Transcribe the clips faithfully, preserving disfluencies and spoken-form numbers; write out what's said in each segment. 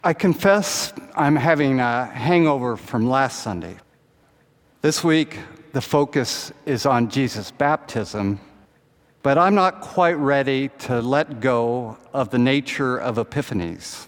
I confess I'm having a hangover from last Sunday. This week, the focus is on Jesus' baptism, but I'm not quite ready to let go of the nature of epiphanies.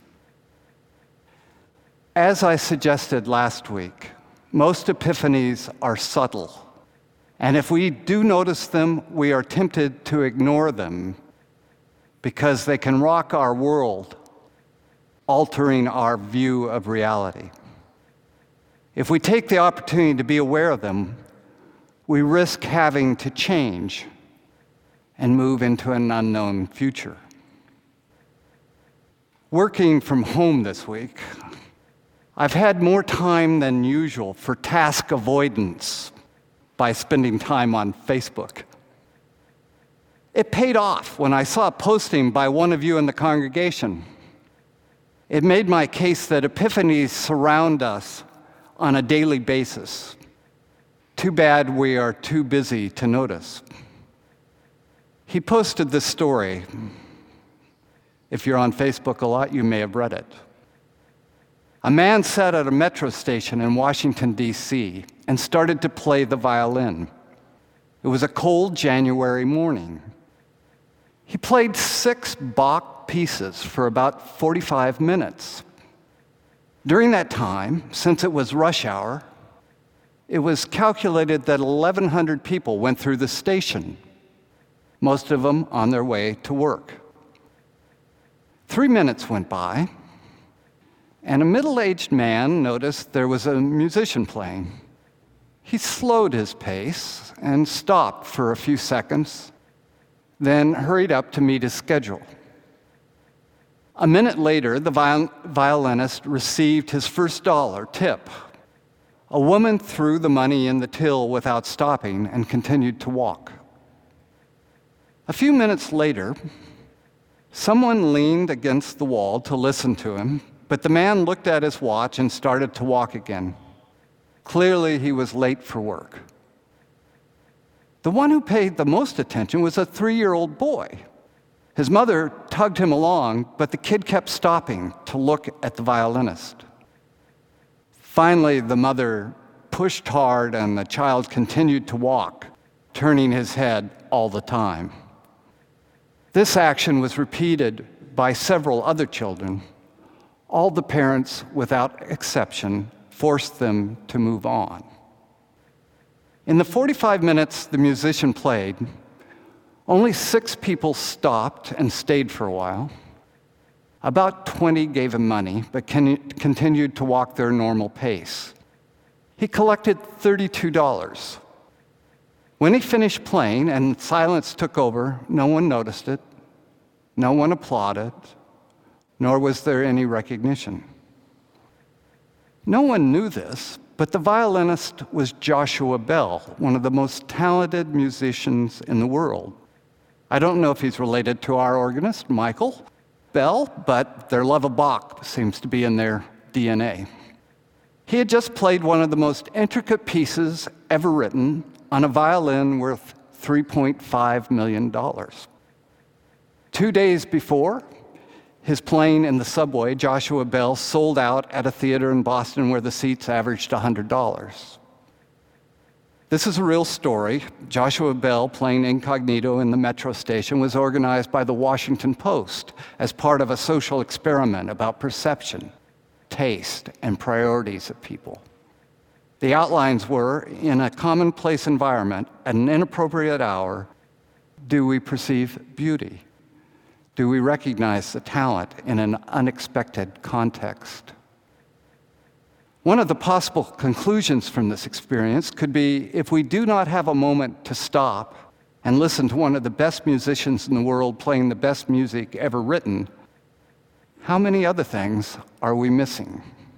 As I suggested last week, most epiphanies are subtle, and if we do notice them, we are tempted to ignore them because they can rock our world, altering our view of reality. If we take the opportunity to be aware of them, we risk having to change and move into an unknown future. Working from home this week, I've had more time than usual for task avoidance by spending time on Facebook. It paid off when I saw a posting by one of you in the congregation. It made my case that epiphanies surround us on a daily basis. Too bad we are too busy to notice. He posted this story. If you're on Facebook a lot, you may have read it. A man sat at a metro station in Washington, D C, and started to play the violin. It was a cold January morning. He played six Bach pieces for about forty-five minutes. During that time, since it was rush hour, it was calculated that eleven hundred people went through the station, most of them on their way to work. Three minutes went by, and a middle-aged man noticed there was a musician playing. He slowed his pace and stopped for a few seconds, then hurried up to meet his schedule. A minute later, the viol- violinist received his first dollar tip. A woman threw the money in the till without stopping and continued to walk. A few minutes later, someone leaned against the wall to listen to him, but the man looked at his watch and started to walk again. Clearly, he was late for work. The one who paid the most attention was a three-year-old boy. His mother tugged him along, but the kid kept stopping to look at the violinist. Finally, the mother pushed hard, and the child continued to walk, turning his head all the time. This action was repeated by several other children. All the parents, without exception, forced them to move on. In the forty-five minutes the musician played, only six people stopped and stayed for a while. About twenty gave him money, but continued to walk their normal pace. He collected thirty-two dollars. When he finished playing and silence took over, no one noticed it, no one applauded, nor was there any recognition. No one knew this, but the violinist was Joshua Bell, one of the most talented musicians in the world. I don't know if he's related to our organist, Michael Bell, but their love of Bach seems to be in their D N A. He had just played one of the most intricate pieces ever written on a violin worth three point five million dollars. Two days before his playing in the subway, Joshua Bell sold out at a theater in Boston where the seats averaged one hundred dollars. This is a real story. Joshua Bell playing incognito in the metro station was organized by the Washington Post as part of a social experiment about perception, taste, and priorities of people. The outlines were, in a commonplace environment, at an inappropriate hour, do we perceive beauty? Do we recognize the talent in an unexpected context? One of the possible conclusions from this experience could be, if we do not have a moment to stop and listen to one of the best musicians in the world playing the best music ever written, how many other things are we missing?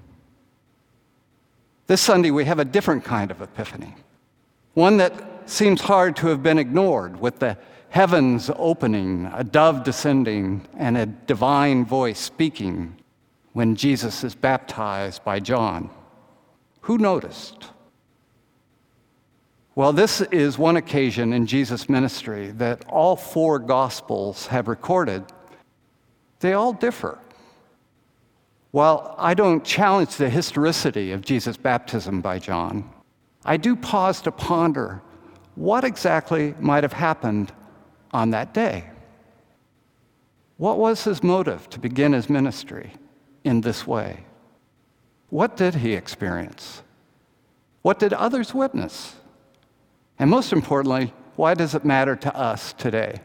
This Sunday, we have a different kind of epiphany, one that seems hard to have been ignored, with the heavens opening, a dove descending, and a divine voice speaking when Jesus is baptized by John. Who noticed? Well, this is one occasion in Jesus' ministry that all four Gospels have recorded. They all differ. While I don't challenge the historicity of Jesus' baptism by John, I do pause to ponder what exactly might have happened on that day. What was his motive to begin his ministry in this way? What did he experience? What did others witness? And most importantly, why does it matter to us today?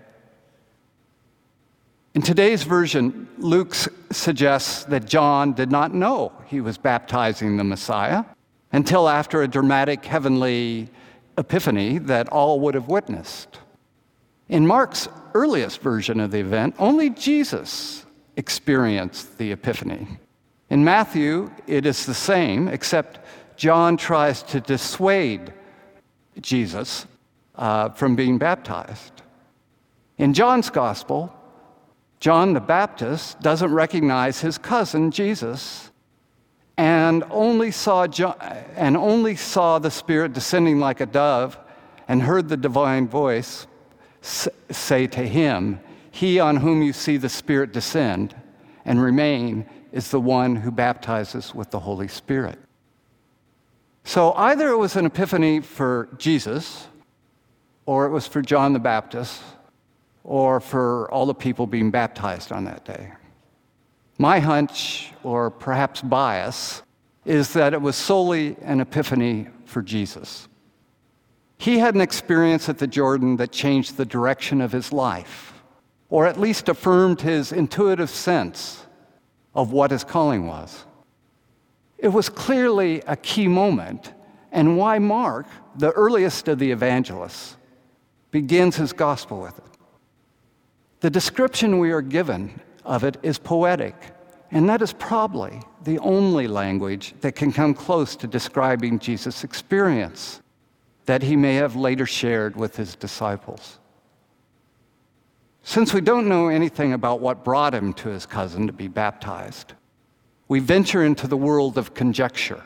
In today's version, Luke suggests that John did not know he was baptizing the Messiah until after a dramatic heavenly epiphany that all would have witnessed. In Mark's earliest version of the event, only Jesus experienced the epiphany. In Matthew, it is the same, except John tries to dissuade Jesus uh, from being baptized. In John's gospel, John the Baptist doesn't recognize his cousin Jesus and only saw John, and only saw the Spirit descending like a dove and heard the divine voice say to him, "He on whom you see the Spirit descend and remain is the one who baptizes with the Holy Spirit." So either it was an epiphany for Jesus, or it was for John the Baptist, or for all the people being baptized on that day. My hunch, or perhaps bias, is that it was solely an epiphany for Jesus. He had an experience at the Jordan that changed the direction of his life, or at least affirmed his intuitive sense of what his calling was. It was clearly a key moment, and why Mark, the earliest of the evangelists, begins his gospel with it. The description we are given of it is poetic, and that is probably the only language that can come close to describing Jesus' experience that he may have later shared with his disciples. Since we don't know anything about what brought him to his cousin to be baptized, we venture into the world of conjecture.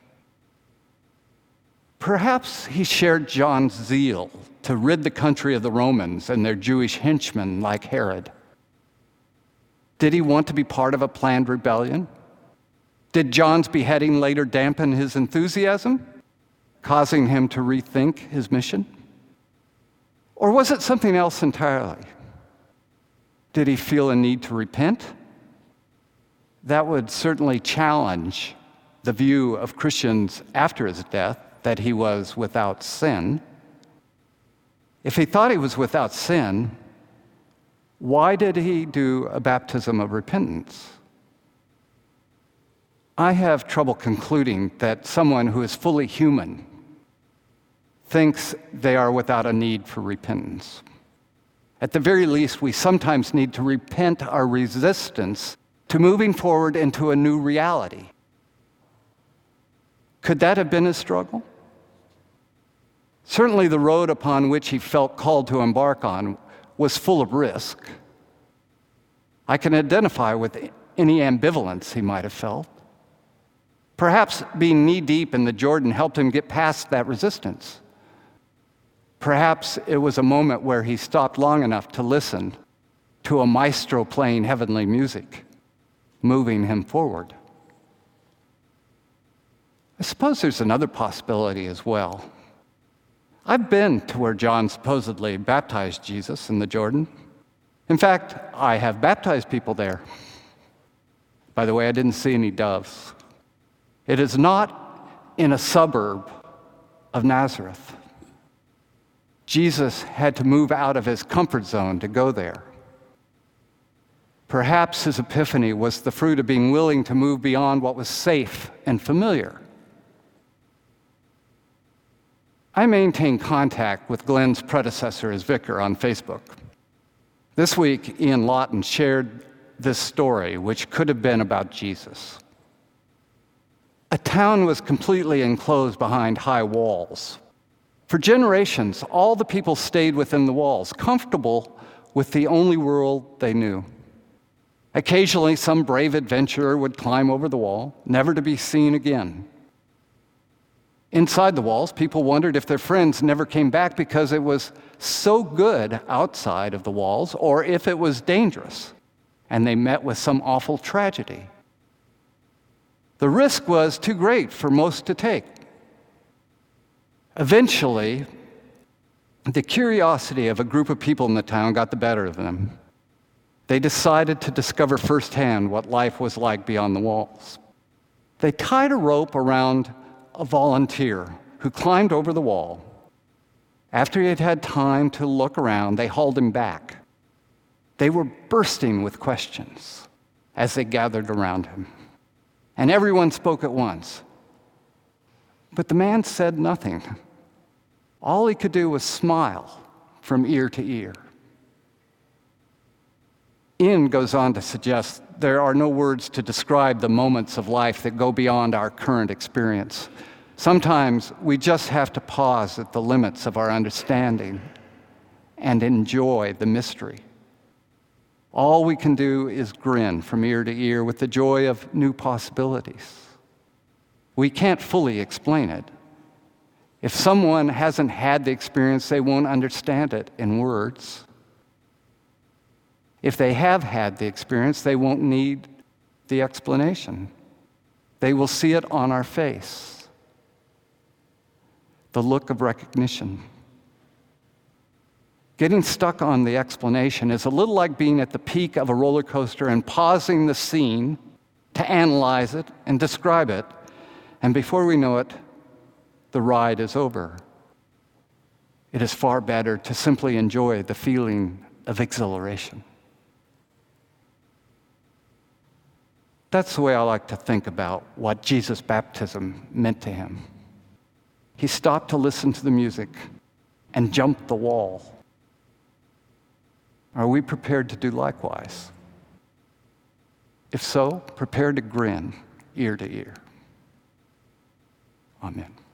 Perhaps he shared John's zeal to rid the country of the Romans and their Jewish henchmen like Herod. Did he want to be part of a planned rebellion? Did John's beheading later dampen his enthusiasm, causing him to rethink his mission? Or was it something else entirely? Did he feel a need to repent? That would certainly challenge the view of Christians after his death that he was without sin. If he thought he was without sin, why did he do a baptism of repentance? I have trouble concluding that someone who is fully human thinks they are without a need for repentance. At the very least, we sometimes need to repent our resistance to moving forward into a new reality. Could that have been his struggle? Certainly the road upon which he felt called to embark on was full of risk. I can identify with any ambivalence he might have felt. Perhaps being knee-deep in the Jordan helped him get past that resistance. Perhaps it was a moment where he stopped long enough to listen to a maestro playing heavenly music, moving him forward. I suppose there's another possibility as well. I've been to where John supposedly baptized Jesus in the Jordan. In fact, I have baptized people there. By the way, I didn't see any doves. It is not in a suburb of Nazareth. Jesus had to move out of his comfort zone to go there. Perhaps his epiphany was the fruit of being willing to move beyond what was safe and familiar. I maintain contact with Glenn's predecessor as vicar on Facebook. This week, Ian Lawton shared this story, which could have been about Jesus. A town was completely enclosed behind high walls. For generations, all the people stayed within the walls, comfortable with the only world they knew. Occasionally, some brave adventurer would climb over the wall, never to be seen again. Inside the walls, people wondered if their friends never came back because it was so good outside of the walls, or if it was dangerous, and they met with some awful tragedy. The risk was too great for most to take. Eventually, the curiosity of a group of people in the town got the better of them. They decided to discover firsthand what life was like beyond the walls. They tied a rope around a volunteer who climbed over the wall. After he had had time to look around, they hauled him back. They were bursting with questions as they gathered around him. And everyone spoke at once. But the man said nothing. All he could do was smile from ear to ear. Ian goes on to suggest there are no words to describe the moments of life that go beyond our current experience. Sometimes we just have to pause at the limits of our understanding and enjoy the mystery. All we can do is grin from ear to ear with the joy of new possibilities. We can't fully explain it. If someone hasn't had the experience, they won't understand it in words. If they have had the experience, they won't need the explanation. They will see it on our face. The look of recognition. Getting stuck on the explanation is a little like being at the peak of a roller coaster and pausing the scene to analyze it and describe it, and before we know it, the ride is over. It is far better to simply enjoy the feeling of exhilaration. That's the way I like to think about what Jesus' baptism meant to him. He stopped to listen to the music and jumped the wall. Are we prepared to do likewise? If so, prepare to grin ear to ear. Amen.